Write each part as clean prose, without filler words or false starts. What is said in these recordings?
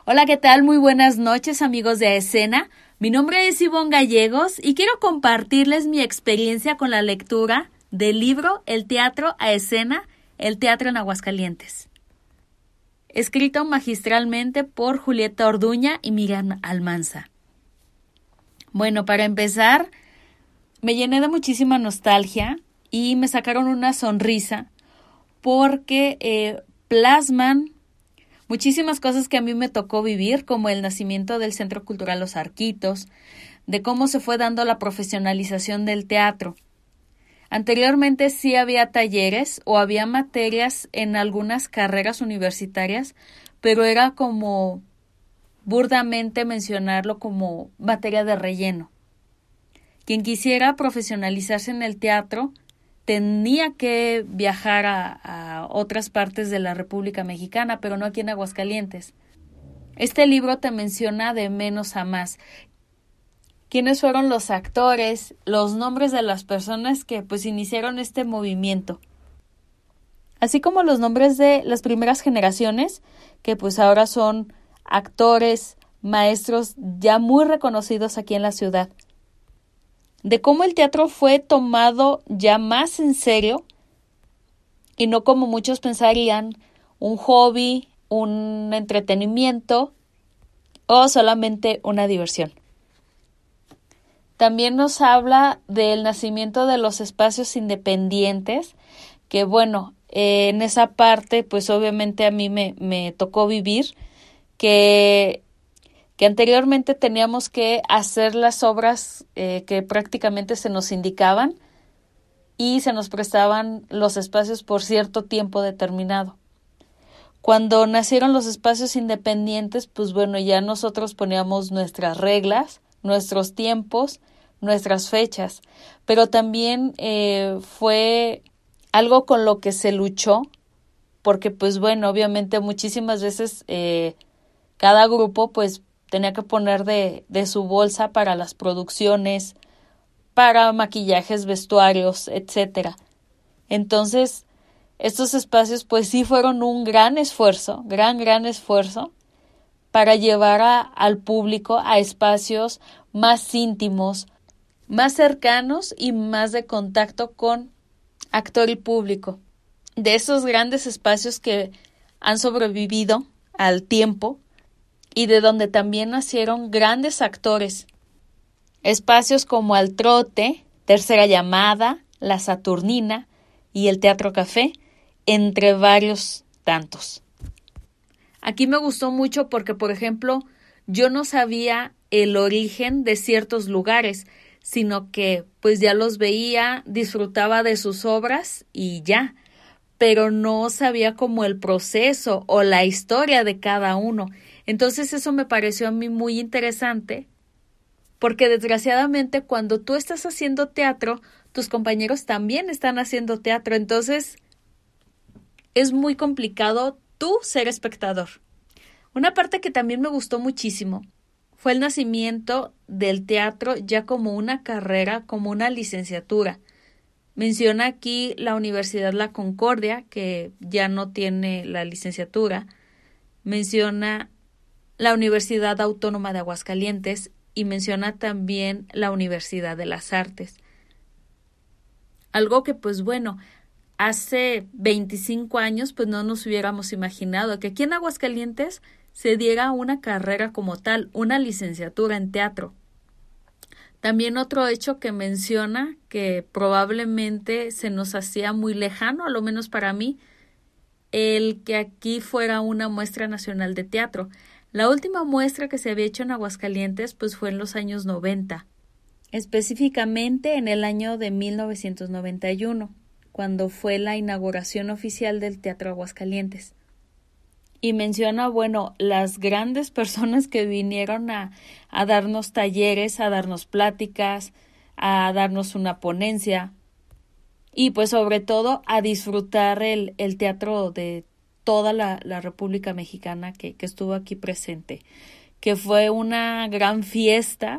Hola, ¿qué tal? Muy buenas noches, amigos de Escena. Mi nombre es Ivonne Gallegos y quiero compartirles mi experiencia con la lectura del libro El teatro a escena, el teatro en Aguascalientes. Escrito magistralmente por Julieta Orduña y Miriam Almanza. Bueno, para empezar, me llené de muchísima nostalgia y me sacaron una sonrisa porque plasman muchísimas cosas que a mí me tocó vivir, como el nacimiento del Centro Cultural Los Arquitos, de cómo se fue dando la profesionalización del teatro. Anteriormente sí había talleres o había materias en algunas carreras universitarias, pero era como burdamente mencionarlo como materia de relleno. Quien quisiera profesionalizarse en el teatro tenía que viajar a otras partes de la República Mexicana, pero no aquí en Aguascalientes. Este libro te menciona de menos a más. ¿Quiénes fueron los actores, los nombres de las personas que iniciaron este movimiento? Así como los nombres de las primeras generaciones, que ahora son actores, maestros ya muy reconocidos aquí en la ciudad. De cómo el teatro fue tomado ya más en serio y no como muchos pensarían, un hobby, un entretenimiento o solamente una diversión. También nos habla del nacimiento de los espacios independientes, que en esa parte obviamente a mí me tocó vivir, que anteriormente teníamos que hacer las obras que prácticamente se nos indicaban y se nos prestaban los espacios por cierto tiempo determinado. Cuando nacieron los espacios independientes, ya nosotros poníamos nuestras reglas, nuestros tiempos, nuestras fechas, pero también fue algo con lo que se luchó, porque obviamente muchísimas veces cada grupo tenía que poner de su bolsa para las producciones, para maquillajes, vestuarios, etcétera. Entonces, estos espacios sí fueron un gran esfuerzo, gran esfuerzo para llevar al público a espacios más íntimos, más cercanos y más de contacto con actor y público. De esos grandes espacios que han sobrevivido al tiempo y de donde también nacieron grandes actores. Espacios como Al Trote, Tercera Llamada, La Saturnina y el Teatro Café, entre varios tantos. Aquí me gustó mucho porque, por ejemplo, yo no sabía el origen de ciertos lugares, sino que ya los veía, disfrutaba de sus obras y ya, pero no sabía como el proceso o la historia de cada uno. Entonces eso me pareció a mí muy interesante, porque desgraciadamente cuando tú estás haciendo teatro, tus compañeros también están haciendo teatro, entonces es muy complicado tú ser espectador. Una parte que también me gustó muchísimo fue el nacimiento del teatro ya como una carrera, como una licenciatura. Menciona aquí la Universidad La Concordia, que ya no tiene la licenciatura. Menciona la Universidad Autónoma de Aguascalientes y menciona también la Universidad de las Artes. Algo que hace 25 años no nos hubiéramos imaginado que aquí en Aguascalientes se diera una carrera como tal, una licenciatura en teatro. También otro hecho que menciona que probablemente se nos hacía muy lejano, a lo menos para mí, el que aquí fuera una muestra nacional de teatro. La última muestra que se había hecho en Aguascalientes fue en los años 90, específicamente en el año de 1991, cuando fue la inauguración oficial del Teatro Aguascalientes. Y menciona, las grandes personas que vinieron a darnos talleres, a darnos pláticas, a darnos una ponencia y sobre todo a disfrutar el teatro de toda la República Mexicana que estuvo aquí presente, que fue una gran fiesta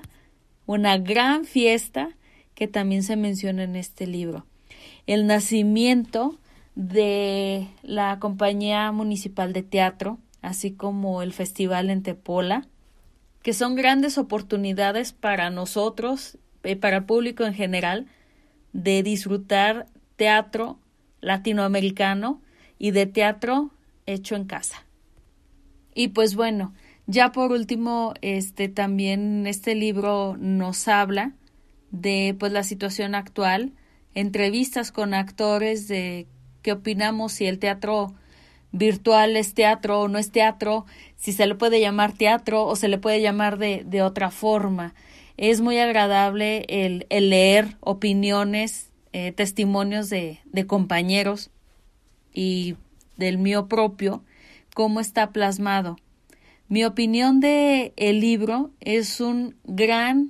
que también se menciona en este libro. El nacimiento de la Compañía Municipal de Teatro así como el festival en Tepola, que son grandes oportunidades para nosotros, para el público en general, de disfrutar teatro latinoamericano y de teatro hecho en casa. Y pues bueno, ya por último, también este libro nos habla de pues la situación actual, entrevistas con actores de qué opinamos, si el teatro virtual es teatro o no es teatro, si se le puede llamar teatro o se le puede llamar de otra forma. Es muy agradable el leer opiniones, testimonios de compañeros y del mío propio, cómo está plasmado. Mi opinión de el libro es un gran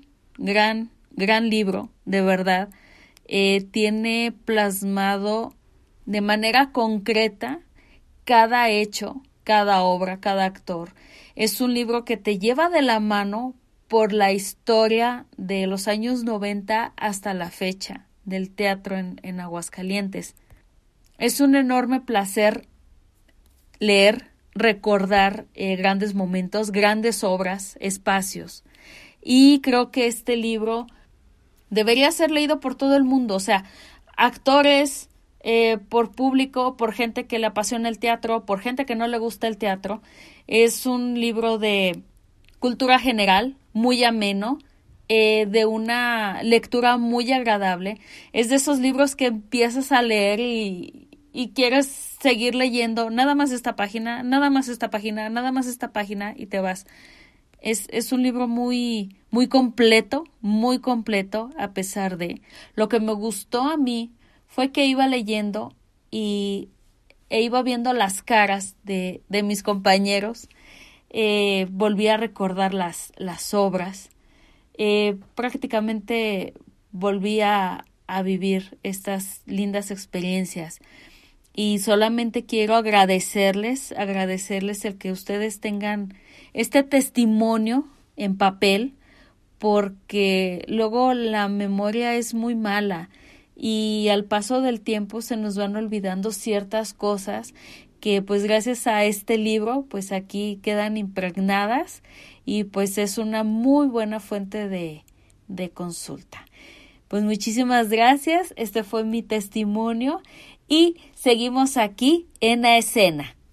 libro, de verdad. Tiene plasmado de manera concreta cada hecho, cada obra, cada actor. Es un libro que te lleva de la mano por la historia de los años 90 hasta la fecha del teatro en Aguascalientes. Es un enorme placer leer, recordar grandes momentos, grandes obras, espacios. Y creo que este libro debería ser leído por todo el mundo, o sea, actores, por público, por gente que le apasiona el teatro, por gente que no le gusta el teatro. Es un libro de cultura general, muy ameno, de una lectura muy agradable. Es de esos libros que empiezas a leer y quieres seguir leyendo, nada más esta página, nada más esta página, nada más esta página y te vas. Es un libro muy completo, a pesar de. Lo que me gustó a mí fue que iba leyendo e iba viendo las caras de mis compañeros, volví a recordar las obras, prácticamente volví a vivir estas lindas experiencias. Y solamente quiero agradecerles el que ustedes tengan este testimonio en papel, porque luego la memoria es muy mala y al paso del tiempo se nos van olvidando ciertas cosas que pues gracias a este libro pues aquí quedan impregnadas y pues es una muy buena fuente de consulta. Pues muchísimas gracias, este fue mi testimonio y seguimos aquí en la escena.